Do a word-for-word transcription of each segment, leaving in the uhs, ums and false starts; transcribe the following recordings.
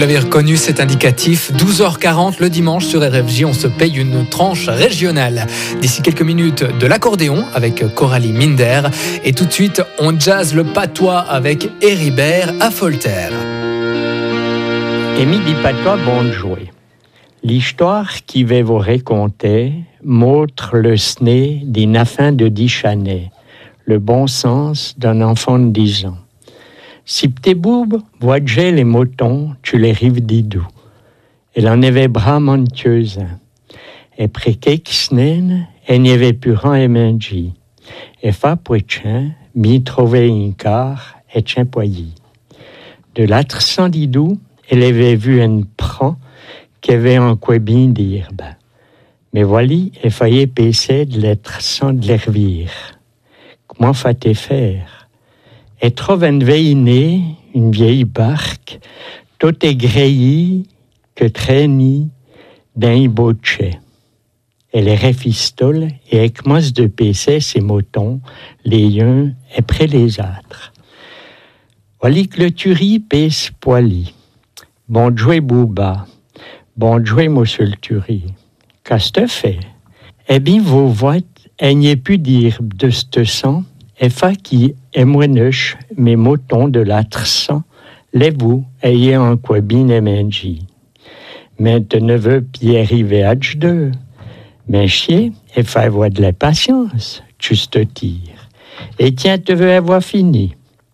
avez reconnu cet indicatif. douze heures quarante le dimanche sur R F J, on se paye une tranche régionale. D'ici quelques minutes, de l'accordéon avec Coralie Minder. Et tout de suite, on jazz le patois avec Héribert à Folter. Et midi patois, bon jouer. L'histoire qui va vous raconter montre le sné d'une afin de dix années, le bon sens d'un enfant de dix ans. Si petit boube voyageait les moutons, tu les rives d'idou. Elle en avait bras montueuse. Et près quelques semaines, elle n'y avait plus rien émengi. Et fa poitien, m'y trouvait un quart et tien poilly. De l'âtre sans d'idou, elle avait vu un prend qui avait un québin d'herbe. Mais voilà, elle faillait passer de l'être sans de l'hervire. Comment fa-t-elle faire? Elle trouve une vieille née, une vieille barque, tout égreillie, que traînie d'un bochet. Elle est réfistole et elle commence de passer ses moutons, les uns après les autres. Voilà que le tuerie pèse poili. Bon jouet bouba, bon jouet monsieur le tuerie. Qu'est-ce que tu fais? Eh bien, vous voyez, elle n'y a plus dire de ce sang. Et fa qui est moineche, mes moutons de l'âtre sang, les vous ayez un quoi bien émengi. Mais te ne veux pas arriver à deux. Mais chier, et fa avoir de la patience, tu te tires. Et tiens, te veux avoir fini.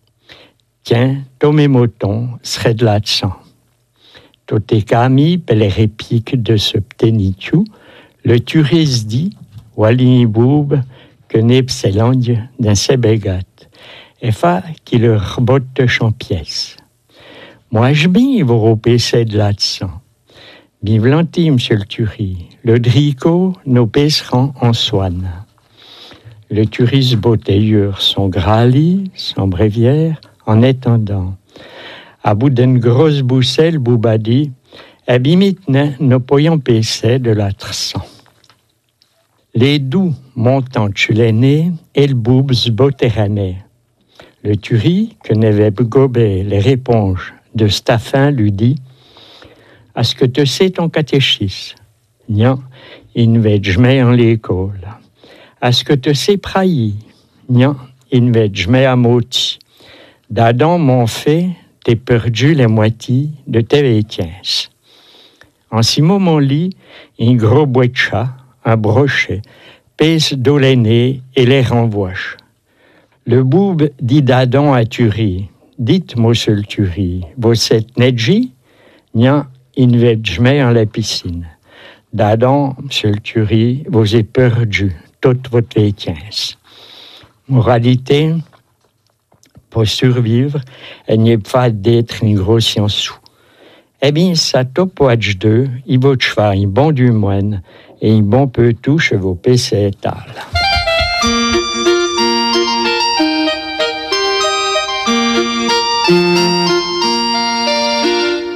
Tiens, tous mes moutons seraient de l'âtre sang. Tous tes camis, per les répliques de ce petit nitou, le turiste dit, wali boube, que n'est c'est langue d'un sébegat, et fa qui le rebotte en pièces. Moi, je bien vous repêchez de là-dessus. Bien volontiers, monsieur le tuerie, le dricot nous pêcherons en soine. Le turiste bouteilleur son grali, son bréviaire, en étendant. À bout d'une grosse bousselle, Boubadi, et bien maintenant, nous pourrions pêcher de la sang. Les doux montant chez l'aîné, et le boubs botérané. Le tuerie, que n'avait gobé les réponses de Staffin, lui dit: est-ce que tu sais ton catéchisme? Non, il ne va jamais en l'école. Est-ce que tu sais prailler? Non, il ne va jamais à moti. D'Adam, mon fait, t'es perdu la moitié de tes vétiens. En ce moment-là, un gros bois de chat, un brochet, pèse d'eau l'aîné et les renvoie. Le boube dit d'Adam à Turie: dites, monsieur le Turie, vous êtes nedji? Non, il ne va jamais en la piscine. D'Adam, monsieur le Turie, vous êtes perdu toute votre vétience. Moralité, pour survivre, il n'y a pas d'être une grosse science. Eh bien, ça top watch deux, il va te faire un bon du moine et un bon peu tout chez vos P C et tal.